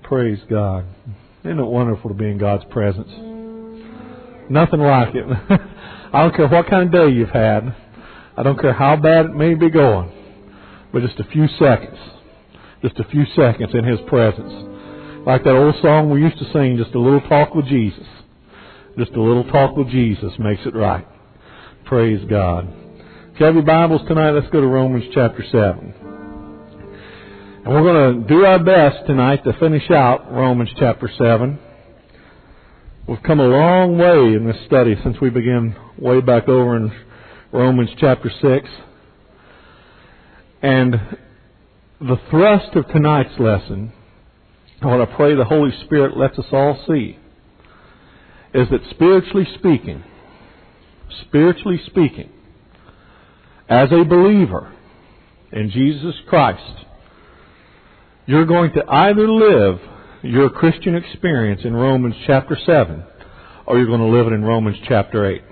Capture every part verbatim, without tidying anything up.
Praise God. Isn't it wonderful to be in God's presence? Nothing like it. I don't care what kind of day you've had. I don't care how bad it may be going. But just a few seconds. Just a few seconds in His presence. Like that old song we used to sing, just a little talk with Jesus. Just a little talk with Jesus makes it right. Praise God. If you have your Bibles tonight, let's go to Romans chapter seven. And we're going to do our best tonight to finish out Romans chapter seven. We've come a long way in this study since we began way back over in Romans chapter six. And the thrust of tonight's lesson, what I pray the Holy Spirit lets us all see, is that spiritually speaking, spiritually speaking, as a believer in Jesus Christ, you're going to either live your Christian experience in Romans chapter seven, or you're going to live it in Romans chapter eight.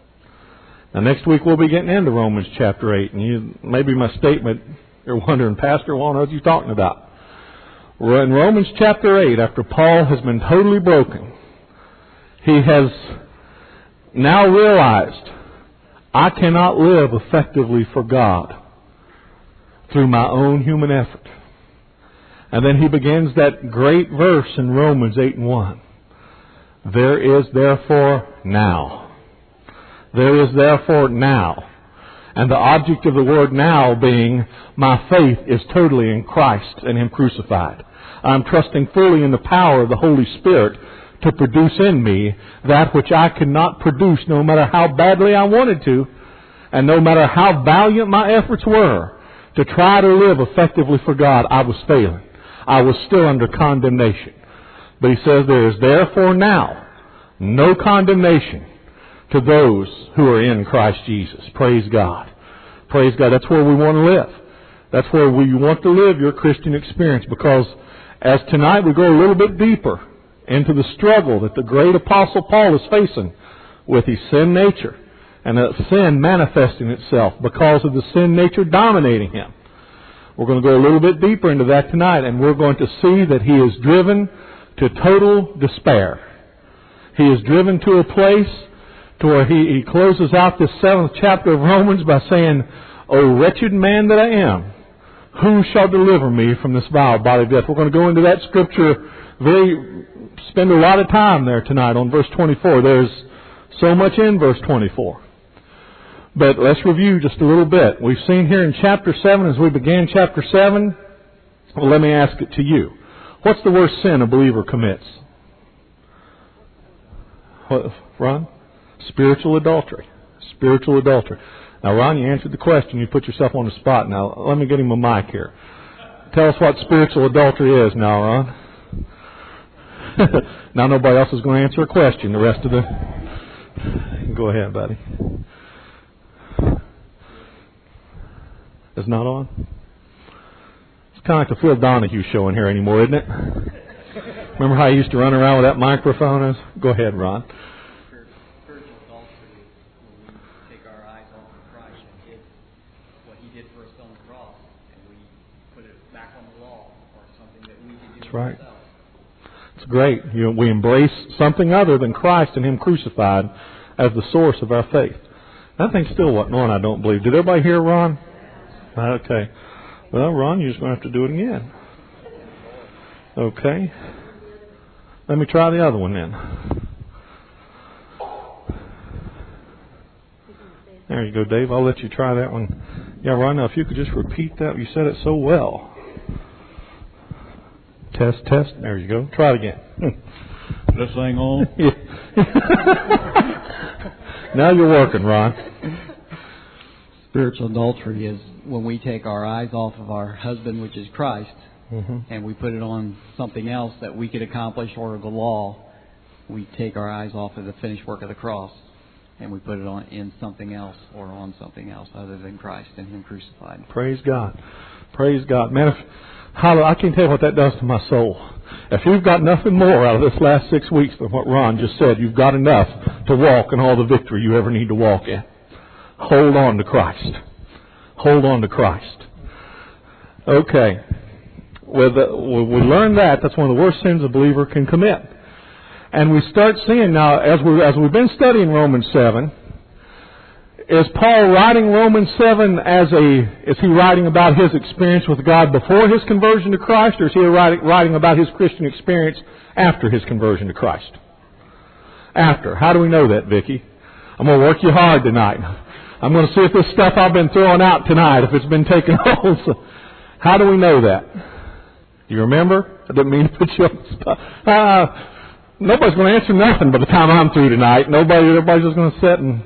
Now next week we'll be getting into Romans chapter eight, and you, maybe my statement, you're wondering, Pastor, what are you talking about? We're in Romans chapter eight, after Paul has been totally broken, he has now realized, I cannot live effectively for God through my own human effort. And then he begins that great verse in Romans eight and one. There is therefore now. There is therefore now. And the object of the word now being, my faith is totally in Christ and Him crucified. I'm trusting fully in the power of the Holy Spirit to produce in me that which I could not produce no matter how badly I wanted to, and no matter how valiant my efforts were to try to live effectively for God, I was failing. I was still under condemnation. But he says there is therefore now no condemnation to those who are in Christ Jesus. Praise God. Praise God. That's where we want to live. That's where we want to live your Christian experience, because as tonight we go a little bit deeper into the struggle that the great Apostle Paul is facing with his sin nature, and that sin manifesting itself because of the sin nature dominating him. We're going to go a little bit deeper into that tonight, and we're going to see that he is driven to total despair. He is driven to a place to where he, he closes out this seventh chapter of Romans by saying, O wretched man that I am, who shall deliver me from this vile body of death? We're going to go into that scripture, very spend a lot of time there tonight on verse twenty-four. There's so much in verse twenty-four. But let's review just a little bit. We've seen here in chapter seven, as we began chapter seven, well, let me ask it to you. What's the worst sin a believer commits? What, Ron? Spiritual adultery. Spiritual adultery. Now, Ron, you answered the question. You put yourself on the spot. Now, let me get him a mic here. Tell us what spiritual adultery is now, Ron. Now nobody else is going to answer a question. The rest of the... Go ahead, buddy. It's not on? It's kind of like the Phil Donahue show in here anymore, isn't it? Remember how he used to run around with that microphone? Go ahead, Ron. Spiritual adultery is when we take our eyes off of Christ and did what He did for us on the cross, and we put it back on the law, or something that we could do That's right. ourselves. It's great. You know, we embrace something other than Christ and Him crucified as the source of our faith. That thing still wasn't on, I don't believe. Did everybody hear Ron? Okay. Well, Ron, you're just going to have to do it again. Okay. Let me try the other one then. There you go, Dave. I'll let you try that one. Yeah, Ron, now if you could just repeat that. You said it so well. Test, test. There you go. Try it again. This thing on? Now you're working, Ron. Spiritual adultery is when we take our eyes off of our husband, which is Christ, mm-hmm. and we put it on something else that we could accomplish, or the law. We take our eyes off of the finished work of the cross, and we put it on in something else, or on something else other than Christ and Him crucified. Praise God. Praise God. Man, if, how, I can't tell you what that does to my soul. If you've got nothing more out of this last six weeks than what Ron just said, you've got enough to walk in all the victory you ever need to walk in. Hold on to Christ. Hold on to Christ. Okay. with the, we learn that that's one of the worst sins a believer can commit. And we start seeing now, as we as we've been studying Romans seven, is Paul writing Romans seven as a, is he writing about his experience with God before his conversion to Christ, or is he writing, writing about his Christian experience after his conversion to Christ? After. How do we know that, Vicki? I'm going to work you hard tonight. I'm going to see if this stuff I've been throwing out tonight, if it's been taken hold. So how do we know that? You remember? I didn't mean to put you on the spot. Uh, nobody's going to answer nothing by the time I'm through tonight. Nobody, everybody's just going to sit and...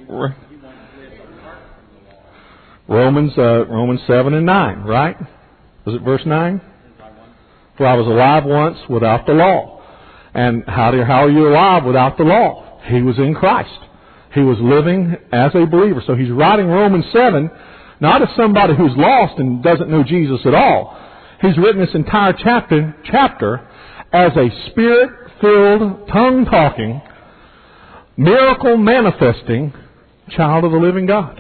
Romans, uh, Romans seven and nine, right? Was it verse nine? For I was alive once without the law. And how do, how are you alive without the law? He was in Christ. He was living as a believer. So he's writing Romans seven, not as somebody who's lost and doesn't know Jesus at all. He's written this entire chapter, chapter as a Spirit-filled, tongue-talking, miracle-manifesting child of the living God.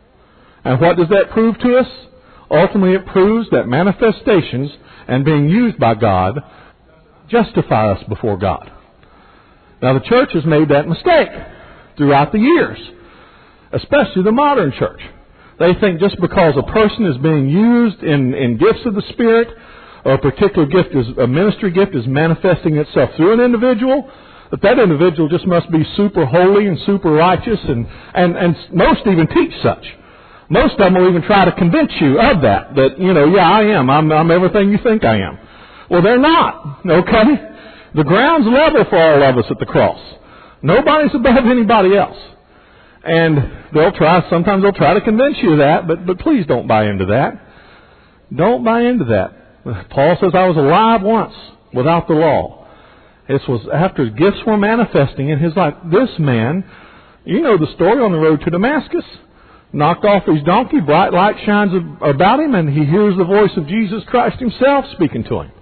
And what does that prove to us? Ultimately, it proves that manifestations and being used by God justify us before God. Now, the church has made that mistake throughout the years, especially the modern church. They think just because a person is being used in, in gifts of the Spirit, or a particular gift, is a ministry gift, is manifesting itself through an individual, that that individual just must be super holy and super righteous, and, and, and most even teach such. Most of them will even try to convince you of that, that, you know, yeah, I am. I'm, I'm everything you think I am. Well, they're not, okay? The ground's level for all of us at the cross. Nobody's above anybody else. And they'll try, sometimes they'll try to convince you of that, but, but please don't buy into that. Don't buy into that. Paul says, I was alive once without the law. This was after gifts were manifesting in his life. This man, you know the story on the road to Damascus. Knocked off his donkey, bright light shines about him, and he hears the voice of Jesus Christ himself speaking to him.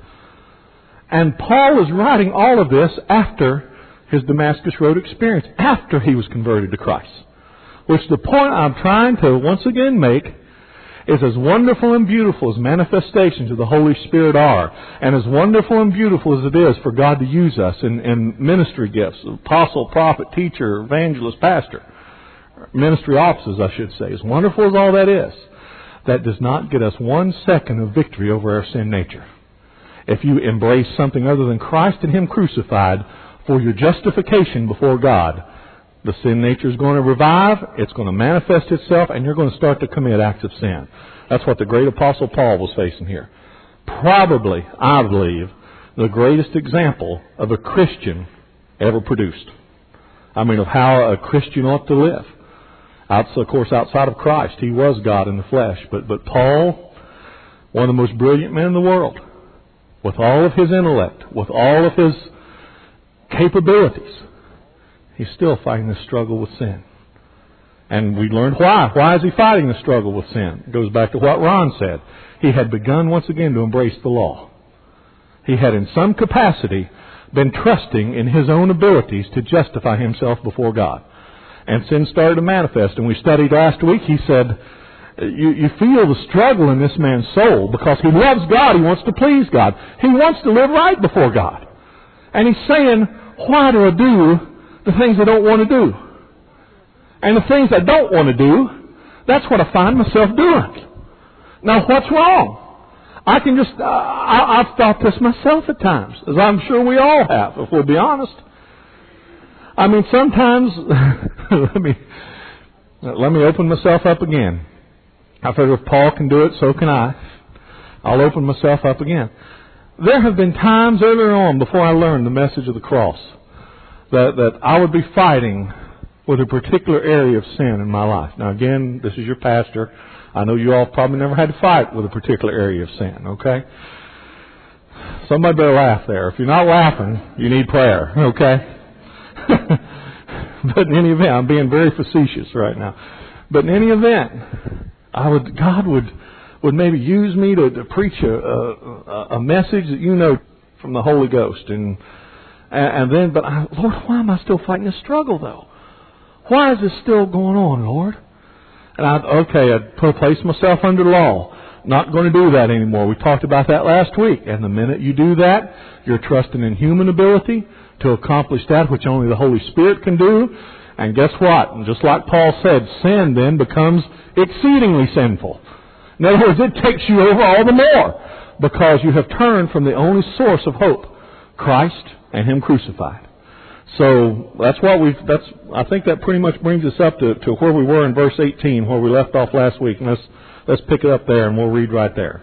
And Paul is writing all of this after his Damascus Road experience, after he was converted to Christ. Which the point I'm trying to once again make is as wonderful and beautiful as manifestations of the Holy Spirit are, and as wonderful and beautiful as it is for God to use us in, in ministry gifts, apostle, prophet, teacher, evangelist, pastor, ministry offices, I should say, as wonderful as all that is, that does not get us one second of victory over our sin nature. If you embrace something other than Christ and Him crucified for your justification before God, the sin nature is going to revive, it's going to manifest itself, and you're going to start to commit acts of sin. That's what the great Apostle Paul was facing here. Probably, I believe, the greatest example of a Christian ever produced. I mean, of how a Christian ought to live. Outside, of course, outside of Christ, he was God in the flesh. But, but Paul, one of the most brilliant men in the world, with all of his intellect, with all of his capabilities, he's still fighting the struggle with sin. And we learned why. Why is he fighting the struggle with sin? It goes back to what Ron said. He had begun once again to embrace the law. He had in some capacity been trusting in his own abilities to justify himself before God. And sin started to manifest. And we studied last week, he said, you, you feel the struggle in this man's soul because he loves God. He wants to please God. He wants to live right before God. And he's saying, why do I do the things I don't want to do? And the things I don't want to do, that's what I find myself doing. Now, what's wrong? I can just, uh, I, I've thought this myself at times, as I'm sure we all have, if we'll be honest. I mean, sometimes, let me, let me open myself up again. I figure if Paul can do it, so can I. I'll open myself up again. There have been times earlier on, before I learned the message of the cross, that, that I would be fighting with a particular area of sin in my life. Now again, this is your pastor. I know you all probably never had to fight with a particular area of sin, okay? Somebody better laugh there. If you're not laughing, you need prayer, okay? But in any event, I'm being very facetious right now. But in any event, I would, God would, would maybe use me to, to preach a, a, a message that you know from the Holy Ghost. And, and then, but I, Lord, why am I still fighting this struggle though? Why is this still going on, Lord? And I, okay, I'd place myself under law. Not going to do that anymore. We talked about that last week. And the minute you do that, you're trusting in human ability to accomplish that which only the Holy Spirit can do. And guess what? And just like Paul said, sin then becomes exceedingly sinful. In other words, it takes you over all the more because you have turned from the only source of hope, Christ and Him crucified. So that's what we've. That's. I think that pretty much brings us up to, to where we were in verse eighteen, where we left off last week. And let's let's pick it up there, and we'll read right there.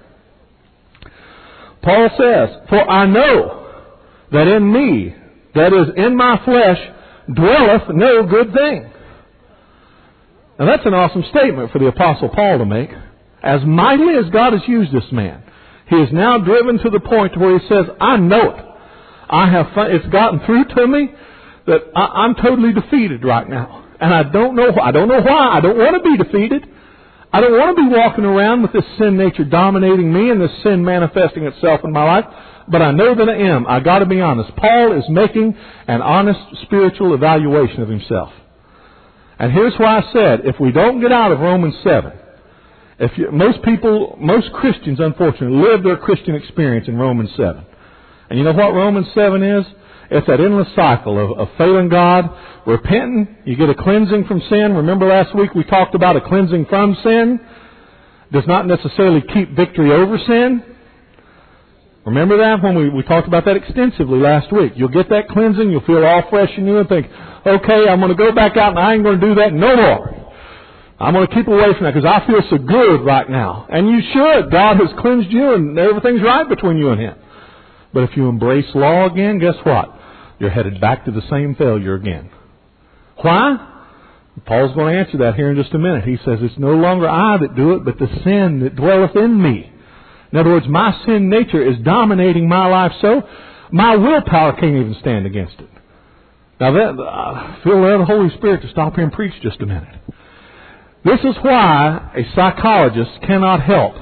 Paul says, "For I know that in me, that is in my flesh, dwelleth no good thing." Now that's an awesome statement for the Apostle Paul to make. As mightily as God has used this man, he is now driven to the point where he says, I know it. I have fun. It's gotten through to me that I, I'm totally defeated right now. And I don't know I don't know why. I don't want to be defeated. I don't want to be walking around with this sin nature dominating me and this sin manifesting itself in my life. But I know that I am. I got to be honest. Paul is making an honest spiritual evaluation of himself. And here's why I said, if we don't get out of Romans seven, if you, most people, most Christians, unfortunately, live their Christian experience in Romans seven. And you know what Romans seven is? It's that endless cycle of, of failing God, repenting, you get a cleansing from sin. Remember last week we talked about a cleansing from sin does not necessarily keep victory over sin. Remember that when we, we talked about that extensively last week. You'll get that cleansing, you'll feel all fresh in you and think, okay, I'm going to go back out and I ain't going to do that no more. I'm going to keep away from that because I feel so good right now. And you should. God has cleansed you and everything's right between you and Him. But if you embrace law again, guess what? You're headed back to the same failure again. Why? Paul's going to answer that here in just a minute. He says, it's no longer I that do it, but the sin that dwelleth in me. In other words, my sin nature is dominating my life so my willpower can't even stand against it. Now, that, I feel the Holy Spirit to stop here and preach just a minute. This is why a psychologist cannot help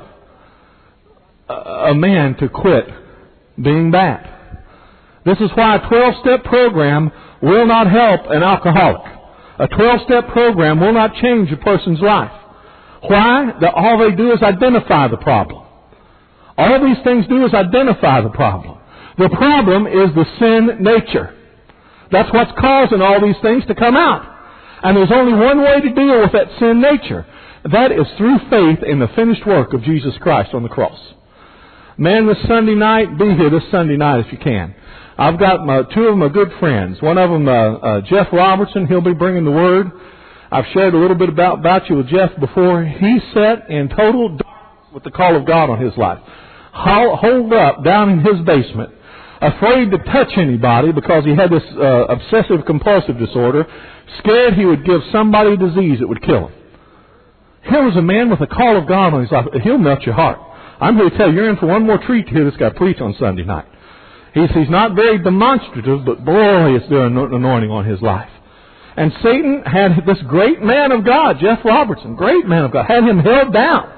a man to quit being bad. This is why a twelve-step program will not help an alcoholic. A twelve-step program will not change a person's life. Why? That all they do is identify the problem. All these things do is identify the problem. The problem is the sin nature. That's what's causing all these things to come out. And there's only one way to deal with that sin nature. That is through faith in the finished work of Jesus Christ on the cross. Man, this Sunday night, be here this Sunday night if you can. I've got my, two of my good friends. One of them, uh, uh, Jeff Robertson, he'll be bringing the Word. I've shared a little bit about, about you with Jeff before. He sat in total darkness with the call of God on his life. Holed up down in his basement, afraid to touch anybody because he had this uh, obsessive-compulsive disorder, scared he would give somebody a disease that would kill him. Here was a man with a call of God on his life. He'll melt your heart. I'm here to tell you, you're in for one more treat to hear this guy preach on Sunday night. He's, he's not very demonstrative, but boy, is there an anointing on his life. And Satan had this great man of God, Jeff Robertson, great man of God, had him held down.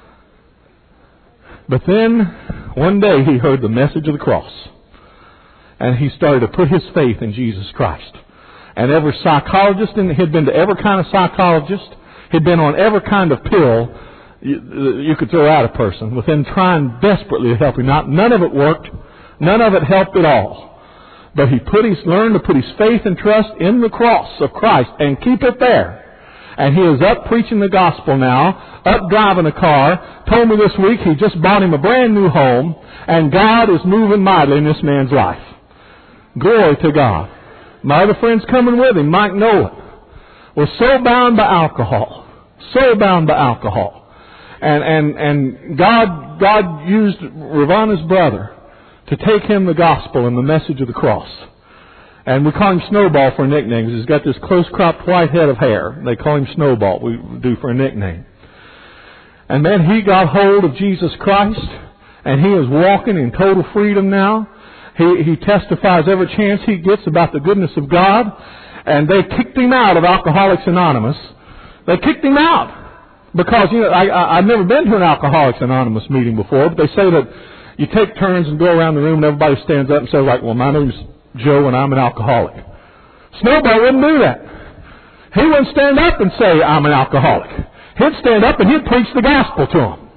But then, one day, he heard the message of the cross. And he started to put his faith in Jesus Christ. And every psychologist, and he'd been to every kind of psychologist, he'd been on every kind of pill you, you could throw at a person, with him trying desperately to help him out. None of it worked. None of it helped at all. But he put his, learned to put his faith and trust in the cross of Christ and keep it there. And he is up preaching the gospel now, up driving a car. Told me this week he just bought him a brand new home, and God is moving mightily in this man's life. Glory to God. My other friends coming with him, Mike Nolan, was so bound by alcohol, so bound by alcohol. And, and, and God, God used Ravana's brother to take him the gospel and the message of the cross. And we call him Snowball for a nickname because he's got this close-cropped white head of hair. They call him Snowball, we do for a nickname. And then he got hold of Jesus Christ, and he is walking in total freedom now. He, he testifies every chance he gets about the goodness of God. And they kicked him out of Alcoholics Anonymous. They kicked him out. Because, you know, I, I, I've never been to an Alcoholics Anonymous meeting before, but they say that you take turns and go around the room and everybody stands up and says, like, well, my name's Joe and I'm an alcoholic. Snowball wouldn't do that. He wouldn't stand up and say, I'm an alcoholic. He'd stand up and he'd preach the gospel to them.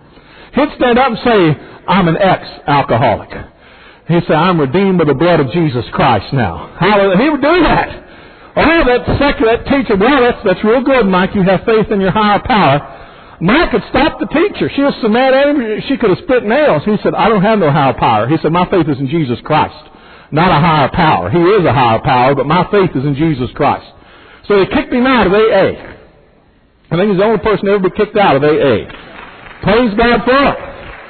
He'd stand up and say, I'm an ex-alcoholic. He'd say, I'm redeemed by the blood of Jesus Christ now. Hallelujah. He would do that. Oh, that secular, that teacher, well, that's, that's real good, Mike. You have faith in your higher power. Mike could stop the teacher. She was so mad at him, she could have spit nails. He said, I don't have no higher power. He said, my faith is in Jesus Christ, not a higher power. He is a higher power, but my faith is in Jesus Christ. So they kicked him out of A A. I think he's the only person to ever be kicked out of A A. Praise God for it.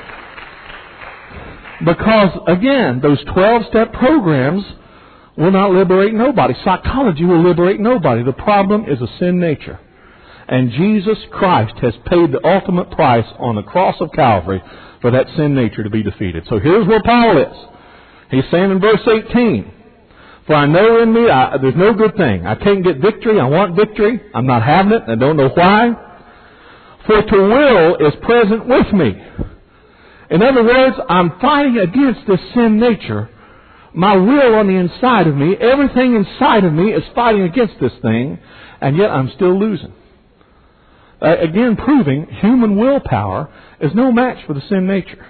Because, again, those twelve-step programs will not liberate nobody. Psychology will liberate nobody. The problem is a sin nature. And Jesus Christ has paid the ultimate price on the cross of Calvary for that sin nature to be defeated. So here's where Paul is. He's saying in verse eighteen, for I know in me I, there's no good thing. I can't get victory. I want victory. I'm not having it. I don't know why. For to will is present with me. In other words, I'm fighting against this sin nature. My will on the inside of me, everything inside of me is fighting against this thing, and yet I'm still losing. Uh, again, proving human willpower is no match for the sin nature.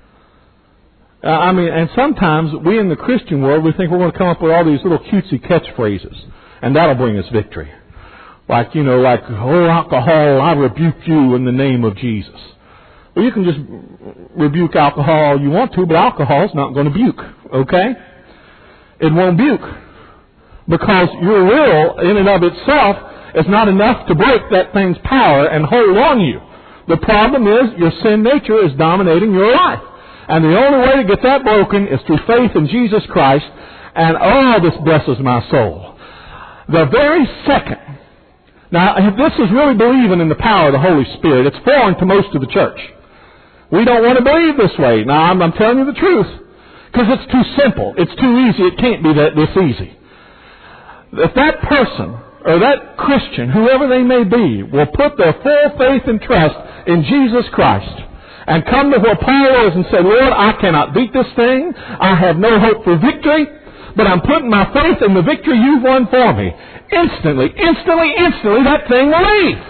Uh, I mean, and sometimes we in the Christian world, we think we're going to come up with all these little cutesy catchphrases, and that'll bring us victory. Like, you know, like, oh, alcohol, I rebuke you in the name of Jesus. Well, you can just rebuke alcohol all you want to, but alcohol's not going to buke, okay? It won't buke. Because your will, in and of itself, is not enough to break that thing's power and hold on you. The problem is your sin nature is dominating your life. And the only way to get that broken is through faith in Jesus Christ. And oh, this blesses my soul. The very second. Now, if this is really believing in the power of the Holy Spirit, it's foreign to most of the church. We don't want to believe this way. Now, I'm, I'm telling you the truth. Because it's too simple. It's too easy. It can't be that this easy. If that person or that Christian, whoever they may be, will put their full faith and trust in Jesus Christ and come to where Paul is and say, Lord, I cannot beat this thing. I have no hope for victory, but I'm putting my faith in the victory you've won for me. Instantly, instantly, instantly, that thing will leave.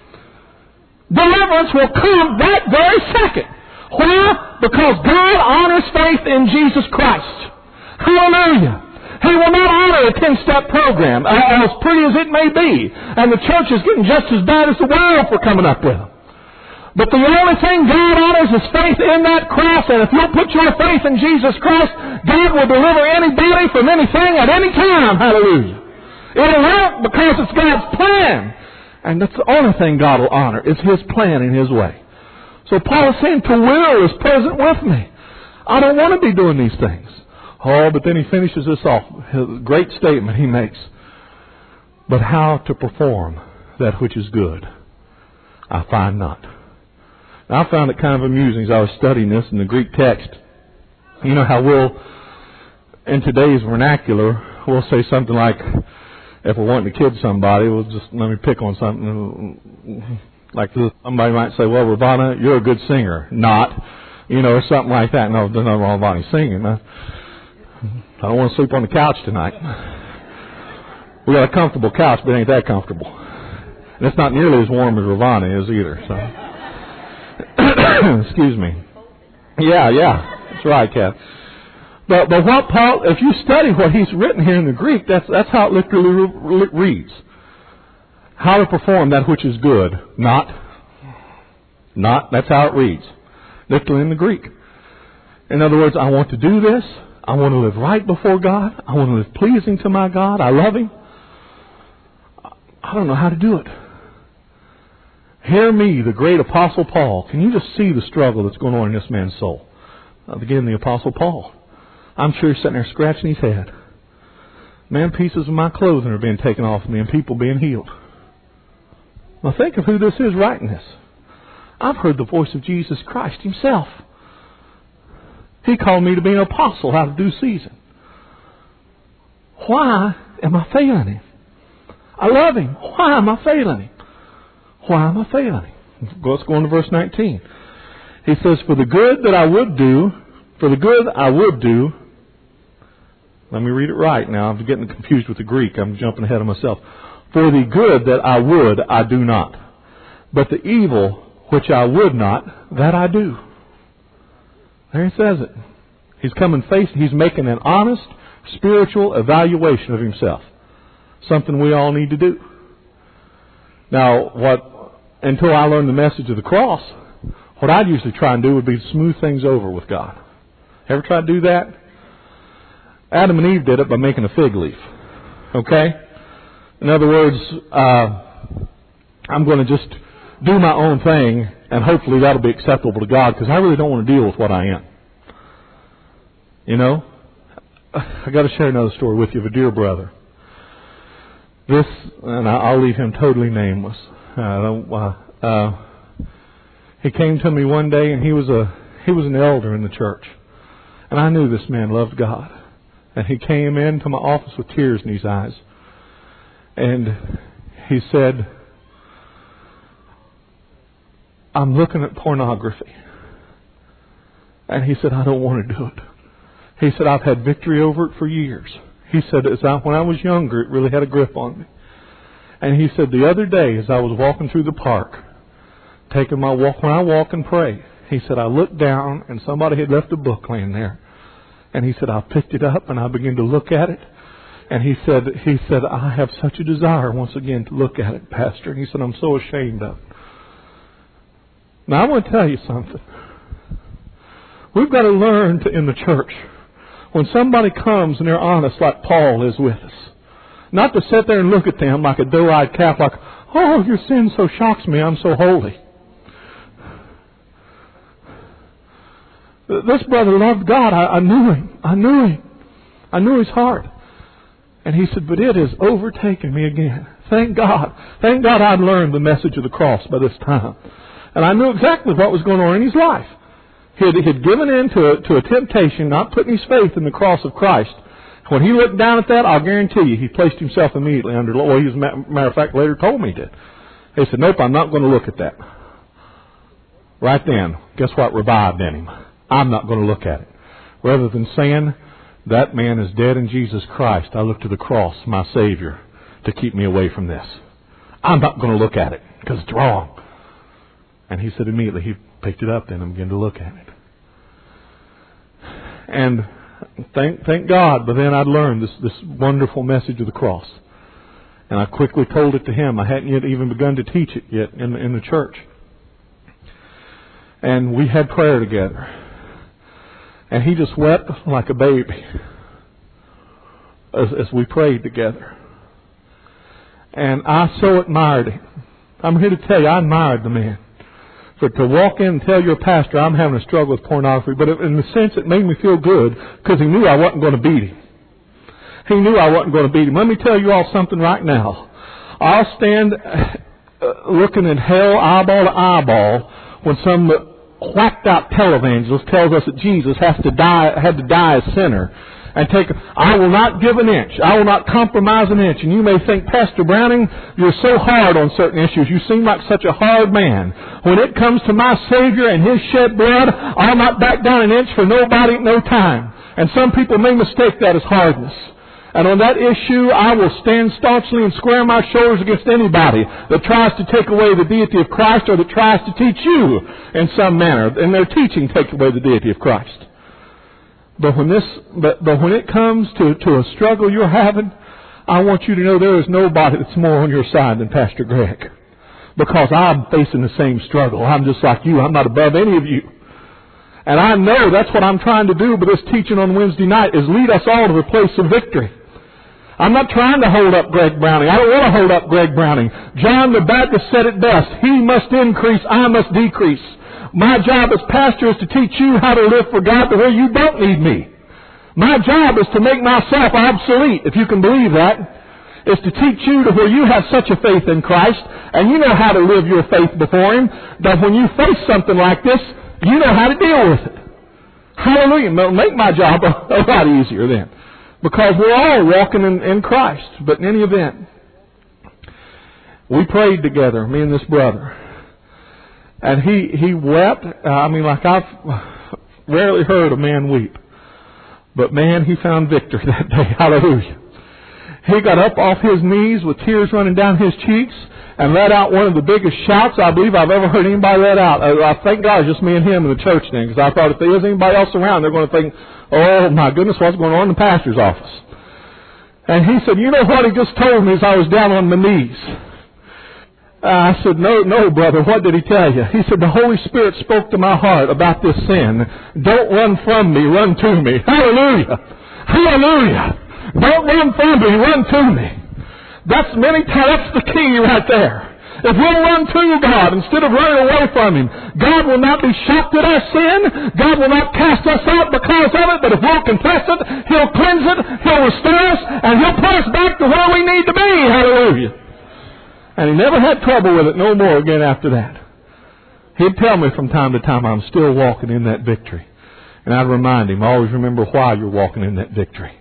Deliverance will come that very second. Why? Because God honors faith in Jesus Christ. Hallelujah. He will not honor a ten-step program, as pretty as it may be. And the church is getting just as bad as the world for coming up with them. But the only thing God honors is faith in that cross. And if you'll put your faith in Jesus Christ, God will deliver anybody from anything at any time. Hallelujah. It'll work because it's God's plan. And that's the only thing God will honor, is His plan and His way. So Paul is saying, to will is present with me. I don't want to be doing these things. Oh, but then he finishes this off. His great statement he makes. But how to perform that which is good, I find not. Now, I found it kind of amusing as I was studying this in the Greek text. You know how we'll, in today's vernacular, we'll say something like, if we're wanting to kid somebody, we'll just, let me pick on something. Like somebody might say, well, Ravana, you're a good singer. Not. You know, or something like that. No, there's nothing wrong with Ravana singing. I, I don't want to sleep on the couch tonight. We got a comfortable couch, but it ain't that comfortable. And it's not nearly as warm as Ravana is either. So, excuse me. Yeah, yeah, that's right, Kath. But but what Paul, if you study what he's written here in the Greek, that's that's how it literally re- reads. How to perform that which is good, not, not. That's how it reads, literally in the Greek. In other words, I want to do this. I want to live right before God. I want to live pleasing to my God. I love Him. I don't know how to do it. Hear me, the great Apostle Paul. Can you just see the struggle that's going on in this man's soul? Again, the Apostle Paul. I'm sure he's sitting there scratching his head. Man, pieces of my clothing are being taken off of me and people being healed. Now think of who this is writing this. I've heard the voice of Jesus Christ Himself. He called me to be an apostle out of due season. Why am I failing Him? I love Him. Why am I failing Him? Why am I failing Him? Let's go on to verse nineteen. He says, for the good that I would do, for the good I would do, let me read it right now. I'm getting confused with the Greek. I'm jumping ahead of myself. For the good that I would, I do not. But the evil which I would not, that I do. There he says it. He's coming face, he's making an honest spiritual evaluation of himself. Something we all need to do. Now, what, until I learned the message of the cross, what I'd usually try and do would be to smooth things over with God. Ever try to do that? Adam and Eve did it by making a fig leaf. Okay? In other words, uh, I'm going to just do my own thing, and hopefully that'll be acceptable to God, because I really don't want to deal with what I am. You know? I got to share another story with you of a dear brother. This, and I'll leave him totally nameless. Uh, uh, he came to me one day, and he was a he was an elder in the church, and I knew this man loved God. And he came into my office with tears in his eyes, and he said, "I'm looking at pornography." And he said, "I don't want to do it." He said, "I've had victory over it for years." He said, as I, when I was younger, it really had a grip on me. And he said, the other day, as I was walking through the park, taking my walk, when I walk and pray, he said, I looked down and somebody had left a book laying there. And he said, I picked it up and I began to look at it. And he said, he said, I have such a desire once again to look at it, Pastor. And he said, I'm so ashamed of it. Now, I want to tell you something. We've got to learn to, in the church, when somebody comes and they're honest like Paul is with us, not to sit there and look at them like a doe-eyed calf, like, oh, your sin so shocks me, I'm so holy. This brother loved God. I, I knew him. I knew him. I knew his heart. And he said, but it has overtaken me again. Thank God. Thank God I'd learned the message of the cross by this time. And I knew exactly what was going on in his life. He had, he had given in to a, to a temptation, not putting his faith in the cross of Christ. When he looked down at that, I'll guarantee you, he placed himself immediately under law. Well, he was, matter of fact, later told me to. He said, nope, I'm not going to look at that. Right then, guess what revived in him? I'm not going to look at it. Rather than saying, that man is dead in Jesus Christ, I look to the cross, my Savior, to keep me away from this. I'm not going to look at it, because it's wrong. And he said immediately, he picked it up then and began to look at it. And thank thank God, but then I'd learned this, this wonderful message of the cross. And I quickly told it to him. I hadn't yet even begun to teach it yet in, in the church. And we had prayer together. And he just wept like a baby as, as we prayed together. And I so admired him. I'm here to tell you, I admired the man. For to walk in and tell your pastor I'm having a struggle with pornography, but in the sense it made me feel good because he knew I wasn't going to beat him. He knew I wasn't going to beat him. Let me tell you all something right now. I'll stand uh, looking in hell eyeball to eyeball when some whacked out televangelist tells us that Jesus has to die, had to die as sinner. And take, I will not give an inch. I will not compromise an inch. And you may think, Pastor Browning, you're so hard on certain issues. You seem like such a hard man. When it comes to my Savior and His shed blood, I'll not back down an inch for nobody at no time. And some people may mistake that as hardness. And on that issue, I will stand staunchly and square my shoulders against anybody that tries to take away the deity of Christ or that tries to teach you in some manner. And their teaching takes away the deity of Christ. But when this, but, but when it comes to, to a struggle you're having, I want you to know there is nobody that's more on your side than Pastor Greg. Because I'm facing the same struggle. I'm just like you. I'm not above any of you. And I know that's what I'm trying to do with this teaching on Wednesday night, is lead us all to the place of victory. I'm not trying to hold up Greg Browning. I don't want to hold up Greg Browning. John the Baptist said it best. He must increase, I must decrease. My job as pastor is to teach you how to live for God to where you don't need me. My job is to make myself obsolete, if you can believe that. Is to teach you to where you have such a faith in Christ, and you know how to live your faith before Him, that when you face something like this, you know how to deal with it. Hallelujah. It'll make my job a, a lot easier then. Because we're all walking in, in Christ. But in any event, we prayed together, me and this brother. And he, he wept. Uh, I mean, like I've rarely heard a man weep. But man, he found victory that day. Hallelujah. He got up off his knees with tears running down his cheeks. and let out one of the biggest shouts I believe I've ever heard anybody let out. I, I thank God it's just me and him in the church then, because I thought if there is anybody else around, they're going to think, oh my goodness, what's going on in the pastor's office? And he said, you know what he just told me as I was down on my knees? Uh, I said, no, no, brother, what did he tell you? He said, the Holy Spirit spoke to my heart about this sin. Don't run from me, run to me. Hallelujah! Hallelujah! Don't run from me, run to me. That's many times, that's the key right there. If we'll run to God instead of running away from Him, God will not be shocked at our sin. God will not cast us out because of it, but if we'll confess it, He'll cleanse it, He'll restore us, and He'll put us back to where we need to be. Hallelujah! And he never had trouble with it no more again after that. He'd tell me from time to time, I'm still walking in that victory. And I'd remind him, always remember why you're walking in that victory.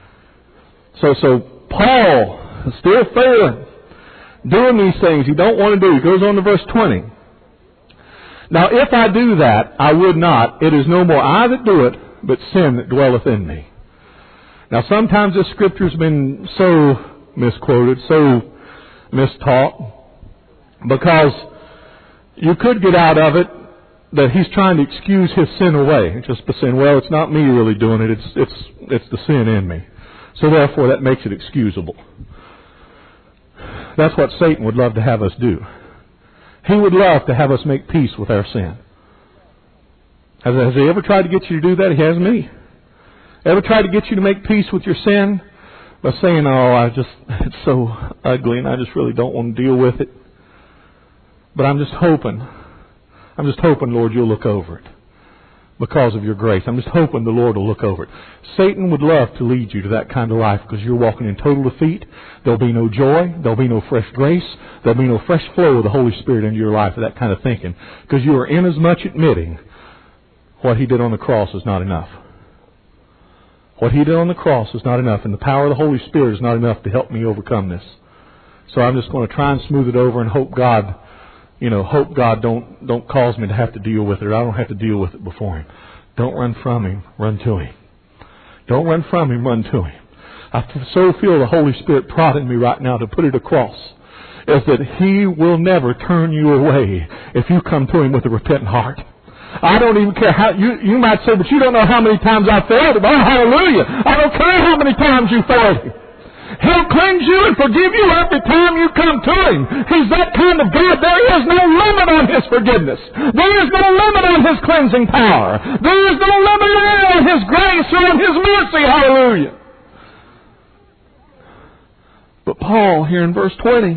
So, so Paul is still failing, doing these things he don't want to do. He goes on to verse twenty. Now, if I do that, I would not. It is no more I that do it, but sin that dwelleth in me. Now, sometimes this scripture's been so misquoted, so mistaught, because you could get out of it that he's trying to excuse his sin away, just by saying, well, it's not me really doing it, it's it's it's the sin in me. So therefore that makes it excusable. That's what Satan would love to have us do. He would love to have us make peace with our sin. Has, has he ever tried to get you to do that? He has me. Ever tried to get you to make peace with your sin? By saying, oh, I just, it's so ugly and I just really don't want to deal with it. But I'm just hoping, I'm just hoping, Lord, you'll look over it because of your grace. I'm just hoping the Lord will look over it. Satan would love to lead you to that kind of life because you're walking in total defeat. There'll be no joy. There'll be no fresh grace. There'll be no fresh flow of the Holy Spirit into your life for that kind of thinking, because you are in as much admitting what He did on the cross is not enough. What He did on the cross is not enough, and the power of the Holy Spirit is not enough to help me overcome this. So I'm just going to try and smooth it over and hope God, you know, hope God don't don't cause me to have to deal with it, or I don't have to deal with it before Him. Don't run from Him, run to Him. Don't run from Him, run to Him. I so feel the Holy Spirit prodding me right now to put it across, is that He will never turn you away if you come to Him with a repentant heart. I don't even care how, you, you might say, but you don't know how many times I failed Him. Oh, hallelujah. I don't care how many times you failed Him. He'll cleanse you and forgive you every time you come to Him. He's that kind of God. There is no limit on His forgiveness. There is no limit on His cleansing power. There is no limit on His grace or on His mercy. Hallelujah. But Paul, here in verse twenty,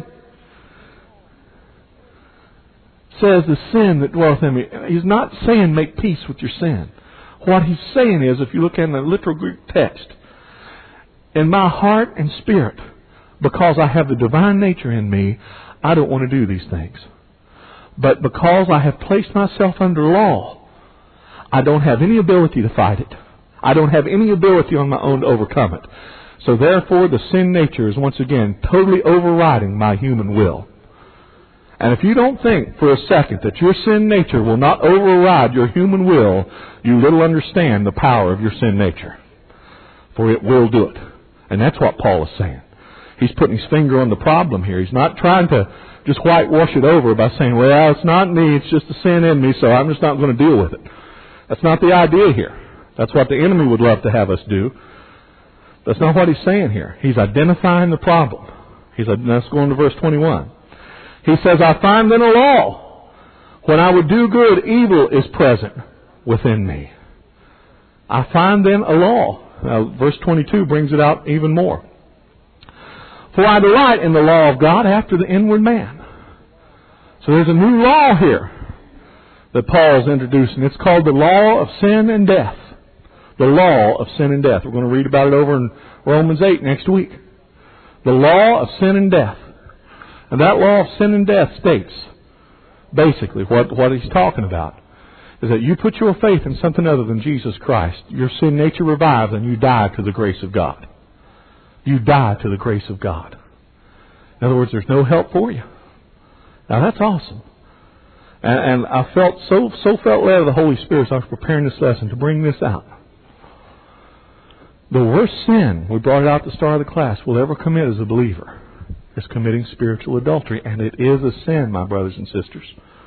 says the sin that dwelleth in me. He's not saying make peace with your sin. What he's saying is, if you look in the literal Greek text, in my heart and spirit, because I have the divine nature in me, I don't want to do these things. But because I have placed myself under law, I don't have any ability to fight it. I don't have any ability on my own to overcome it. So therefore, the sin nature is once again totally overriding my human will. And if you don't think for a second that your sin nature will not override your human will, you little understand the power of your sin nature. For it will do it. And that's what Paul is saying. He's putting his finger on the problem here. He's not trying to just whitewash it over by saying, well, it's not me, it's just the sin in me, so I'm just not going to deal with it. That's not the idea here. That's what the enemy would love to have us do. That's not what he's saying here. He's identifying the problem. He's, let's go on to verse twenty-one. He says, I find then a law. When I would do good, evil is present within me. I find then a law. Now, verse twenty-two brings it out even more. For I delight in the law of God after the inward man. So there's a new law here that Paul's introducing. It's called the law of sin and death. The law of sin and death. We're going to read about it over in Romans eight next week. The law of sin and death. And that law of sin and death states, basically, what, what he's talking about, is that you put your faith in something other than Jesus Christ, your sin nature revives and you die to the grace of God. You die to the grace of God. In other words, there's no help for you. Now that's awesome. And, and I felt so, so felt led of the Holy Spirit as I was preparing this lesson to bring this out. The worst sin, we brought it out at the start of the class, we'll ever commit as a believer is committing spiritual adultery. And it is a sin, my brothers and sisters.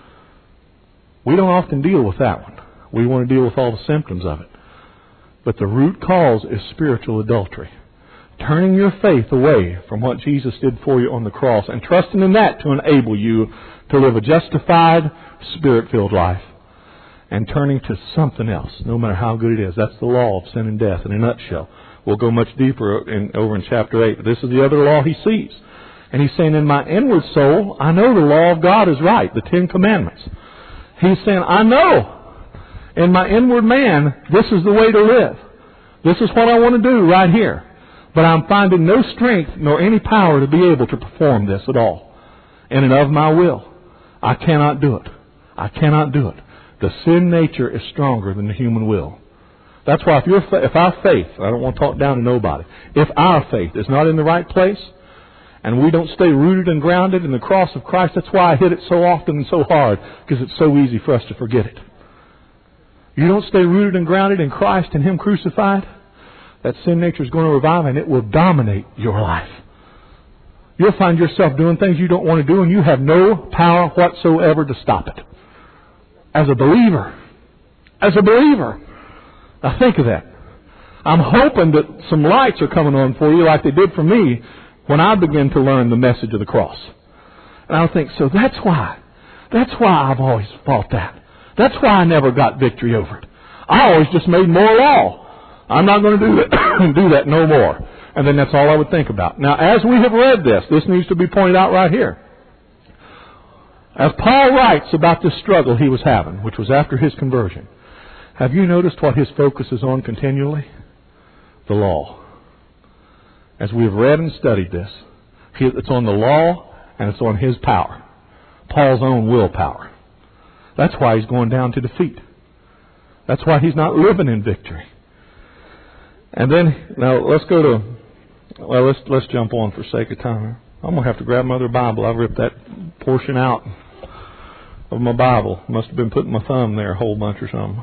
We don't often deal with that one. We want to deal with all the symptoms of it. But the root cause is spiritual adultery. Turning your faith away from what Jesus did for you on the cross and trusting in that to enable you to live a justified, Spirit-filled life. And turning to something else, no matter how good it is. That's the law of sin and death in a nutshell. We'll go much deeper in, over in chapter eight. But this is the other law he sees. And he's saying, in my inward soul, I know the law of God is right, the Ten Commandments. He's saying, I know in my inward man, this is the way to live. This is what I want to do right here. But I'm finding no strength nor any power to be able to perform this at all. In and of my will. I cannot do it. I cannot do it. The sin nature is stronger than the human will. That's why if, your, if our faith, I don't want to talk down to nobody, if our faith is not in the right place, and we don't stay rooted and grounded in the cross of Christ, that's why I hit it so often and so hard, because it's so easy for us to forget it. You don't stay rooted and grounded in Christ and Him crucified, that sin nature is going to revive and it will dominate your life. You'll find yourself doing things you don't want to do and you have no power whatsoever to stop it. As a believer. As a believer. Now think of that. I'm hoping that some lights are coming on for you like they did for me when I began to learn the message of the cross. And I'll think, so that's why. That's why I've always fought that. That's why I never got victory over it. I always just made more law. I'm not going to do that, do that no more. And then that's all I would think about. Now, as we have read this, this needs to be pointed out right here. As Paul writes about this struggle he was having, which was after his conversion, have you noticed what his focus is on continually? The law. As we have read and studied this, it's on the law and it's on his power. Paul's own willpower. That's why he's going down to defeat. That's why he's not living in victory. And then, now let's go to, well, let's let's jump on for sake of time. I'm going to have to grab my other Bible. I've ripped that portion out of my Bible. Must have been putting my thumb there a whole bunch or something.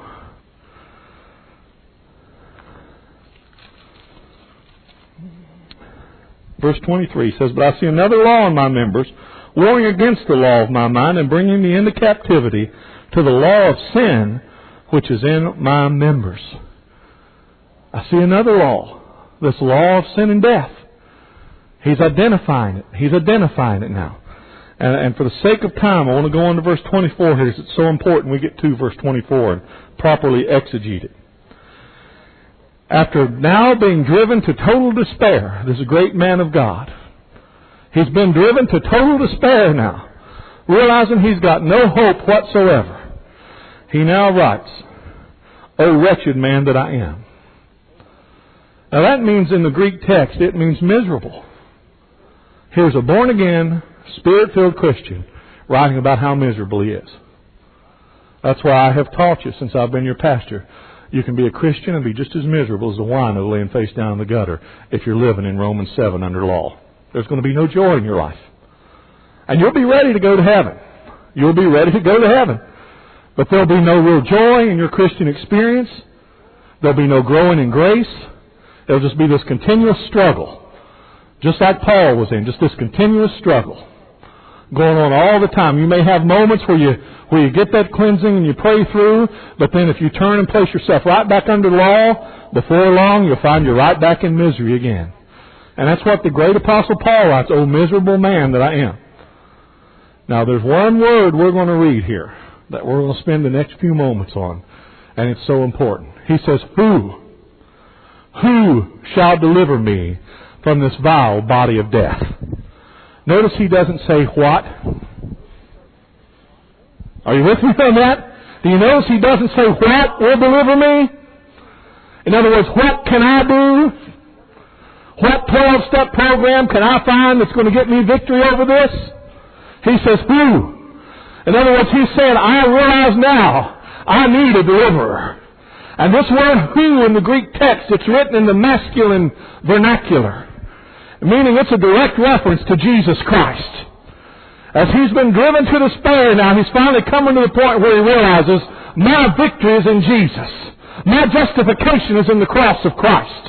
Verse twenty-three says, but I see another law in my members, warring against the law of my mind and bringing me into captivity to the law of sin which is in my members. I see another law, this law of sin and death. He's identifying it. He's identifying it now. And, and for the sake of time, I want to go on to verse twenty-four here, because it's so important we get to verse twenty-four and properly exegete it. After now being driven to total despair, this great man of God, he's been driven to total despair now, realizing he's got no hope whatsoever. He now writes, O wretched man that I am. Now that means in the Greek text, it means miserable. Here's a born-again, Spirit-filled Christian writing about how miserable he is. That's why I have taught you since I've been your pastor. You can be a Christian and be just as miserable as a wino laying face down in the gutter if you're living in Romans seven under law. There's going to be no joy in your life. And you'll be ready to go to heaven. You'll be ready to go to heaven. But there'll be no real joy in your Christian experience. There'll be no growing in grace. It'll just be this continuous struggle. Just like Paul was in, just this continuous struggle going on all the time. You may have moments where you where you get that cleansing and you pray through, but then if you turn and place yourself right back under law, before long you'll find you're right back in misery again. And that's what the great Apostle Paul writes, O miserable man that I am. Now there's one word we're going to read here that we're going to spend the next few moments on, and it's so important. He says, Who? Who shall deliver me from this vile body of death? Notice he doesn't say what. Are you with me on that? Do you notice he doesn't say what will deliver me? In other words, what can I do? What twelve-step program can I find that's going to get me victory over this? He says, who? In other words, he's saying, I realize now I need a deliverer. And this word who in the Greek text, it's written in the masculine vernacular, meaning it's a direct reference to Jesus Christ. As he's been driven to despair now, he's finally coming to the point where he realizes, my victory is in Jesus. My justification is in the cross of Christ.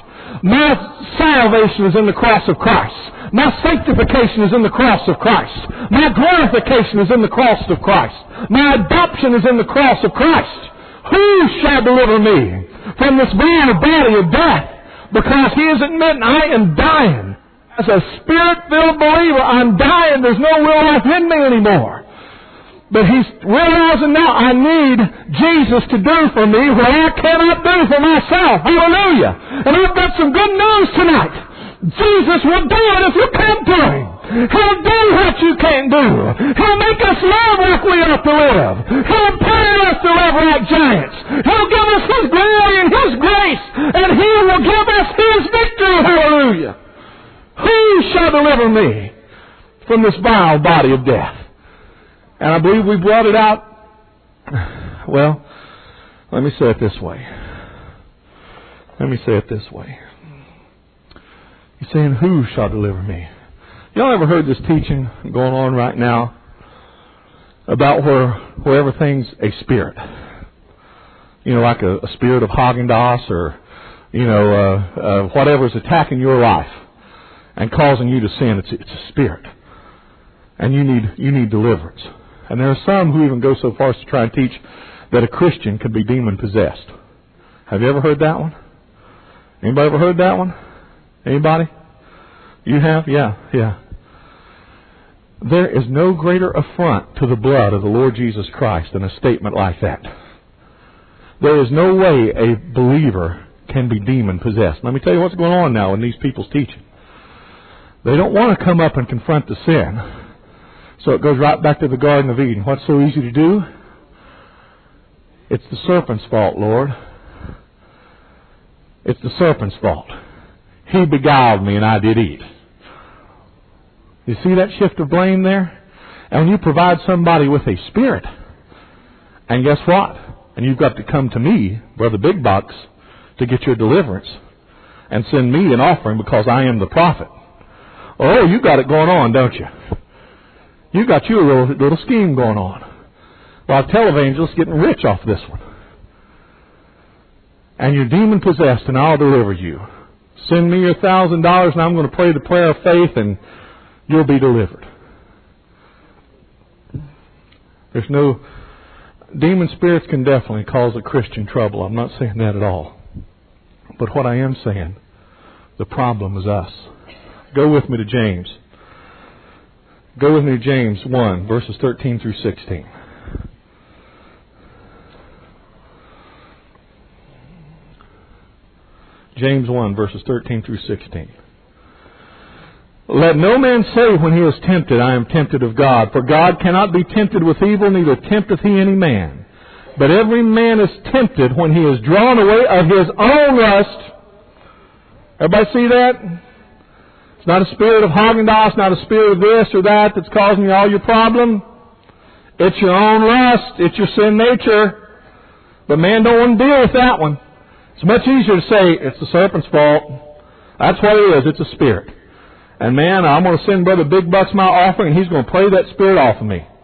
My salvation is in the cross of Christ. My sanctification is in the cross of Christ. My glorification is in the cross of Christ. My adoption is in the cross of Christ. Who shall deliver me from this vile body of death? Because he is admitting I am dying. As a Spirit-filled believer, I'm dying. There's no will life in me anymore. But he's realizing now I need Jesus to do for me what I cannot do for myself. Hallelujah. And I've got some good news tonight. Jesus will do it if you come to him. He'll do what you can't do. He'll make us live like we ought to live. He'll empower us to live like giants. He'll give us his glory and his grace. And he will give us his victory. Hallelujah. Who shall deliver me from this vile body of death? And I believe we brought it out. Well, let me say it this way. Let me say it this way. He's saying, who shall deliver me? Y'all ever heard this teaching going on right now about where, where everything's a spirit? You know, like a, a spirit of Haagen-Dazs or, you know, uh, uh, whatever's attacking your life and causing you to sin. It's, it's a spirit. And you need, you need deliverance. And there are some who even go so far as to try and teach that a Christian could be demon-possessed. Have you ever heard that one? Anybody ever heard that one? Anybody? You have? Yeah, yeah. There is no greater affront to the blood of the Lord Jesus Christ than a statement like that. There is no way a believer can be demon-possessed. Let me tell you what's going on now in these people's teaching. They don't want to come up and confront the sin. So it goes right back to the Garden of Eden. What's so easy to do? It's the serpent's fault, Lord. It's the serpent's fault. He beguiled me and I did eat. You see that shift of blame there? And when you provide somebody with a spirit, and guess what? And you've got to come to me, Brother Big Bucks, to get your deliverance, and send me an offering because I am the prophet. Oh, you got it going on, don't you? You got you a little, little scheme going on. Well, televangelists getting rich off this one. And you're demon possessed, and I'll deliver you. Send me your thousand dollars, and I'm going to pray the prayer of faith, and you'll be delivered. There's no demon spirits can definitely cause a Christian trouble. I'm not saying that at all. But what I am saying, the problem is us. Go with me to James. Go with me to James one, verses thirteen through sixteen. James one, verses thirteen through sixteen. Let no man say when he is tempted, I am tempted of God. For God cannot be tempted with evil, neither tempteth he any man. But every man is tempted when he is drawn away of his own lust. Everybody see that? It's not a spirit of Haagen-Dazs, not a spirit of this or that that's causing you all your problem. It's your own lust. It's your sin nature. But man don't want to deal with that one. It's much easier to say it's the serpent's fault. That's what it is. It's a spirit. And man, I'm going to send Brother Big Bucks my offering, and he's going to play that spirit off of me.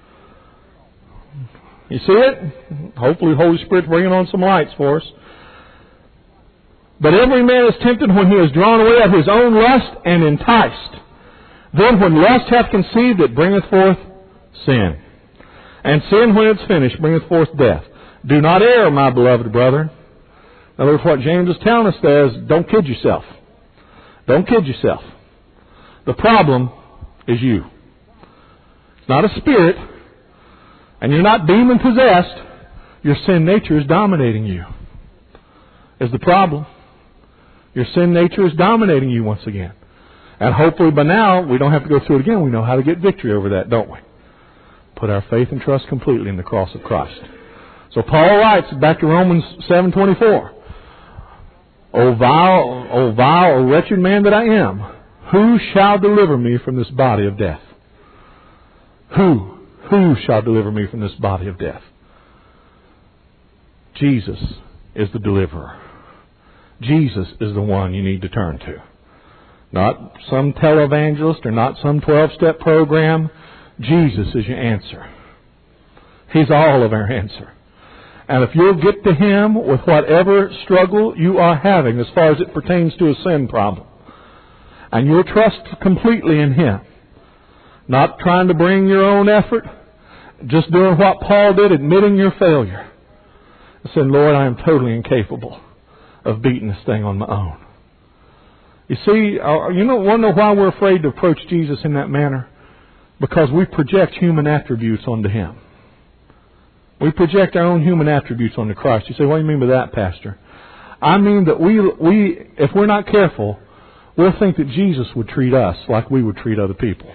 You see it? Hopefully the Holy Spirit's bringing on some lights for us. But every man is tempted when he is drawn away of his own lust and enticed. Then when lust hath conceived, it bringeth forth sin. And sin, when it's finished, bringeth forth death. Do not err, my beloved brethren. In other words, what James is telling us there is, don't kid yourself. Don't kid yourself. The problem is you. It's not a spirit, and you're not demon-possessed. Your sin nature is dominating you. Is the problem. Your sin nature is dominating you once again. And hopefully by now, we don't have to go through it again. We know how to get victory over that, don't we? Put our faith and trust completely in the cross of Christ. So Paul writes, back to Romans seven twenty-four, O vile, O vile, O wretched man that I am, who shall deliver me from this body of death? Who? Who shall deliver me from this body of death? Jesus is the deliverer. Jesus is the one you need to turn to. Not some televangelist or not some twelve-step program. Jesus is your answer. He's all of our answer. And if you'll get to Him with whatever struggle you are having as far as it pertains to a sin problem, and you'll trust completely in Him, not trying to bring your own effort, just doing what Paul did, admitting your failure, and saying, Lord, I am totally incapable of beating this thing on my own. You see, you know, want to know why we're afraid to approach Jesus in that manner? Because we project human attributes onto Him. We project our own human attributes onto Christ. You say, what do you mean by that, Pastor? I mean that we, we, if we're not careful, we'll think that Jesus would treat us like we would treat other people.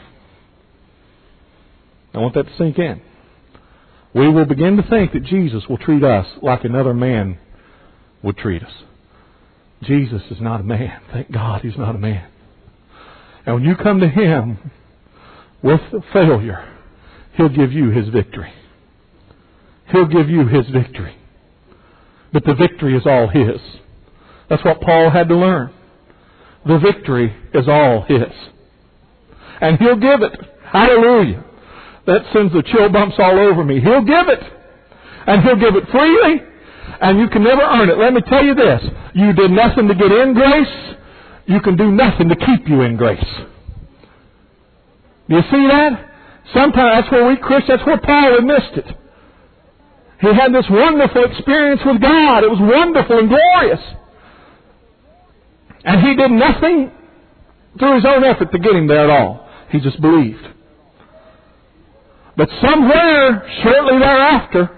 I want that to sink in. We will begin to think that Jesus will treat us like another man would treat us. Jesus is not a man. Thank God He's not a man. And when you come to Him with failure, He'll give you His victory. He'll give you His victory. But the victory is all His. That's what Paul had to learn. The victory is all His. And He'll give it. Hallelujah. That sends the chill bumps all over me. He'll give it. And He'll give it freely. And you can never earn it. Let me tell you this. You did nothing to get in grace. You can do nothing to keep you in grace. Do you see that? Sometimes that's where we Christians, that's where Paul had missed it. He had this wonderful experience with God. It was wonderful and glorious. And he did nothing through his own effort to get him there at all. He just believed. But somewhere, shortly thereafter,